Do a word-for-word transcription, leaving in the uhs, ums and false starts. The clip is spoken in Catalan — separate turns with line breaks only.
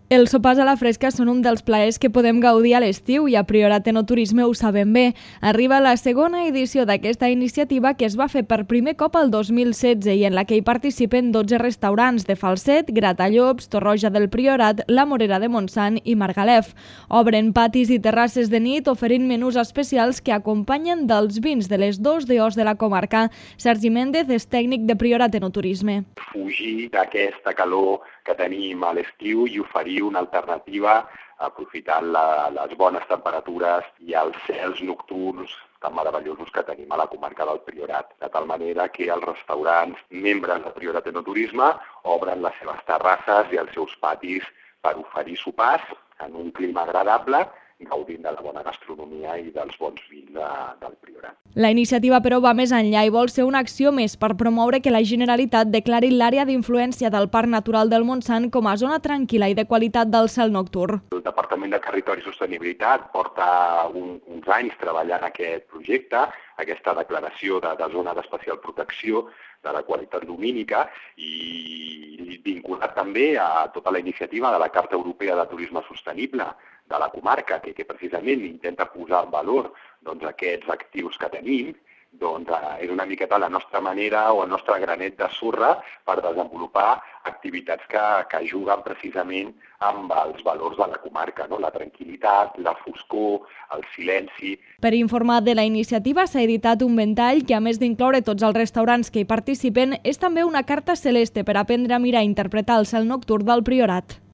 Els sopars a la fresca són un dels plaers que podem gaudir a l'estiu i a Priorat Enoturisme ho sabem bé. Arriba la segona edició d'aquesta iniciativa que es va fer per primer cop el dos mil setze i en la que hi participen dotze restaurants de Falset, Gratallops, Torroja del Priorat, La Morera de Montsant i Margalef. Obren patis i terrasses de nit oferint menús especials que acompanyen dels vins de les dos D Os de la comarca. Sergi Méndez és tècnic de Priorat Enoturisme.
Fugir d'aquesta calor que tenim a l'estiu i oferir una alternativa aprofitant la, les bones temperatures i els cels nocturns tan meravellosos que tenim a la comarca del Priorat, de tal manera que els restaurants membres de Priorat Enoturisme obren les seves terrasses i els seus patis per oferir sopars en un clima agradable, gaudint de la bona gastronomia i dels bons vins de, del Priorat.
La iniciativa, però, va més enllà i vol ser una acció més per promoure que la Generalitat declari l'àrea d'influència del Parc Natural del Montsant com a zona tranquil·la i de qualitat del cel nocturn.
El Departament de Territori i Sostenibilitat porta un, uns anys treballant aquest projecte, aquesta declaració de, de zona d'especial protecció de la qualitat lumínica i vinculat també a tota la iniciativa de la Carta Europea de Turisme Sostenible de la comarca, que, que precisament intenta posar en valor doncs, aquests actius que tenim, doncs, eh, és una miqueta la nostra manera o el nostre granet de sorra per desenvolupar activitats que, que ajuden precisament amb els valors de la comarca, no? La tranquil·litat, la foscor, el silenci.
Per informar de la iniciativa s'ha editat un ventall que, a més d'incloure tots els restaurants que hi participen, és també una carta celeste per aprendre a mirar i interpretar el cel nocturn del Priorat.